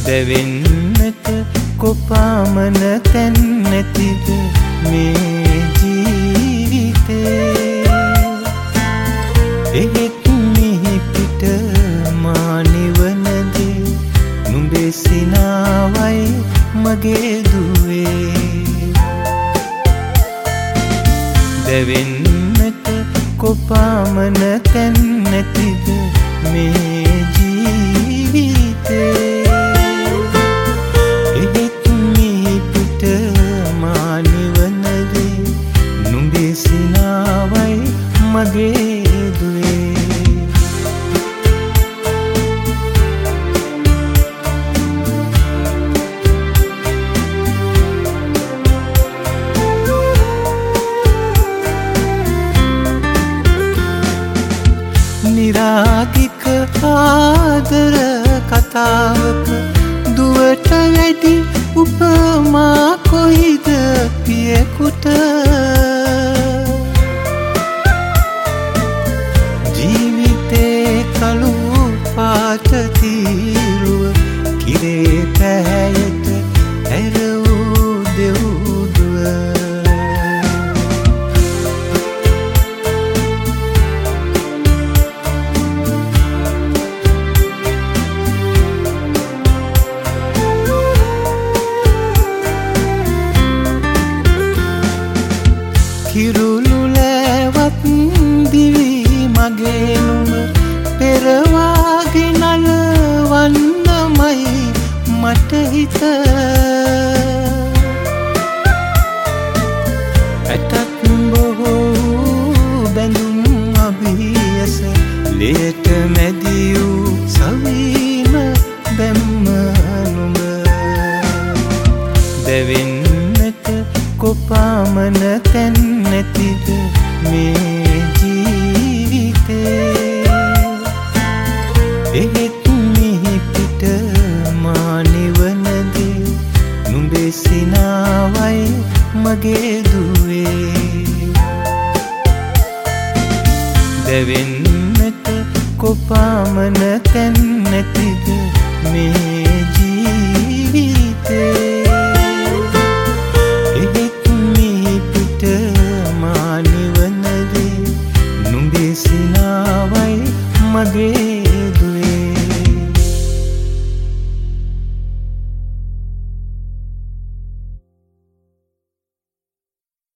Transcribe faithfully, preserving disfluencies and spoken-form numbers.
දැවෙන්නට කොපමණ තැන් නැතිද මේ ජීවිතේ. එහෙත් මිහි පිට මා නිවන දේ නුඹේ සිනාවයි මගේ දුවේ. දැවෙන්නට කොපමණ තැන් නැතිද මේ ජීවිතේ. එහෙත් මිහි පිට මා නිවන දේ නුඹේ සිනාවයි මගේ දුවේ. නිරාගික ආදර කතාවක දුවට වැඩි උපමා කොයිද පියෙකුට. ජීවිතේ කළු පාට තීරුව කිරේ පැහැයට ඇර වූ දෙව්දුව. කිරුළු ලෑවත් දිවි මගේ නුඹ පෙරවාගෙන නලවන්නමයි මට හිත. ඇටත් බොහෝ බැඳුම් අභියස ලේට මැදි වූ සවීම බැම්ම නුඹ. දැවෙන්නට කොපමණ තැන් නැතිද මේ ජීවිතේ. එහෙත් මිහි පිට මා නිවන දේ නුඹේ සිනාවයි මගේ දුවේ. දැවෙන්නට කොපමණ තැන් නැතිද මේ ජීවිතේ. සිනාවයි මගේ